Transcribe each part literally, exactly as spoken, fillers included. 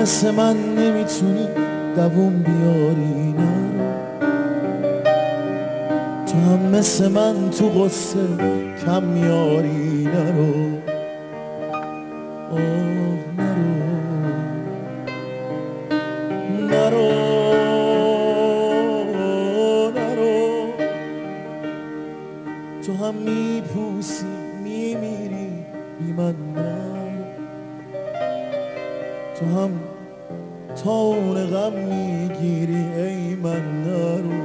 مثل من نمیتونی دووم بیاری نرو، تو هم مثل من تو غصه کم میاری نرو، آه نرو نرو نرو، تو هم میپوسی میمیری بی من نرو، تو هم تاون غم میگیری ای من نرو،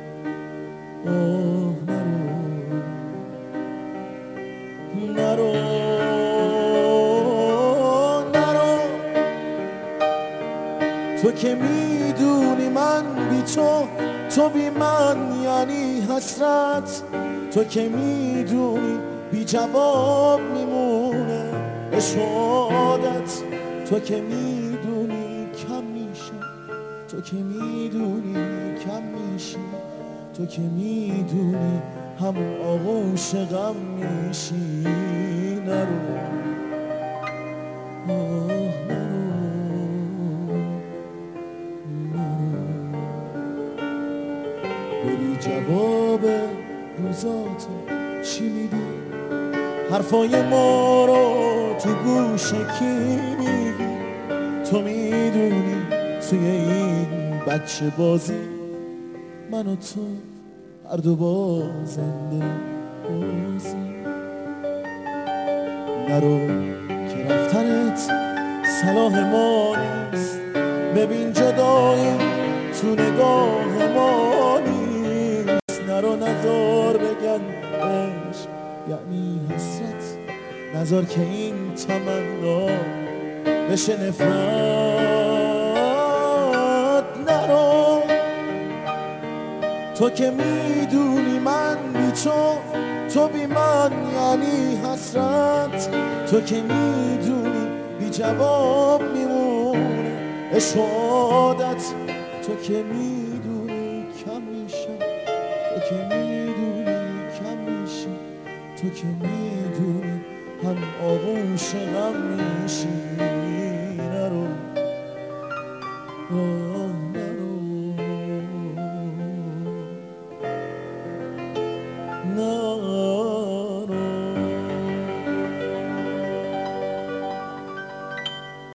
آه نرو نرو نرو، تو که میدونی من بی تو، تو بی من یعنی حسرت، تو که میدونی بی جواب میمونه اشهادت، تو که میدونی کم میشم، تو که میدونی کم میشی، تو که میدونی همون آغوش غم میشی نرو، آه نرو بری جواب روزاتو چی میدی، حرفای ما رو تو گوش کی میگی، تو میدونی توی این بچه بازی من و تو هر دو بازنده بازی، نرو که رفتنت صلاح ما نیست، ببین جدایی تو نگاه ما نیست، نرو نذار بگن عشق یعنی حسرت، نذار که این تمنا بشه نفرت، نرو تو که میدونی من بی تو، تو بی من یعنی حسرت، تو که میدونی بی جواب میمونه اشهادت، تو که میدونی کم میشم، تو که میدونی کم میشی، تو که میدونی هم آغوش غم میشی نرو